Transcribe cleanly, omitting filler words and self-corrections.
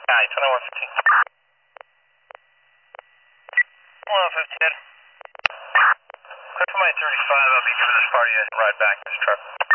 Hi, 2115. 2115. Clear for my 35, I'll be giving this party a ride back in this truck.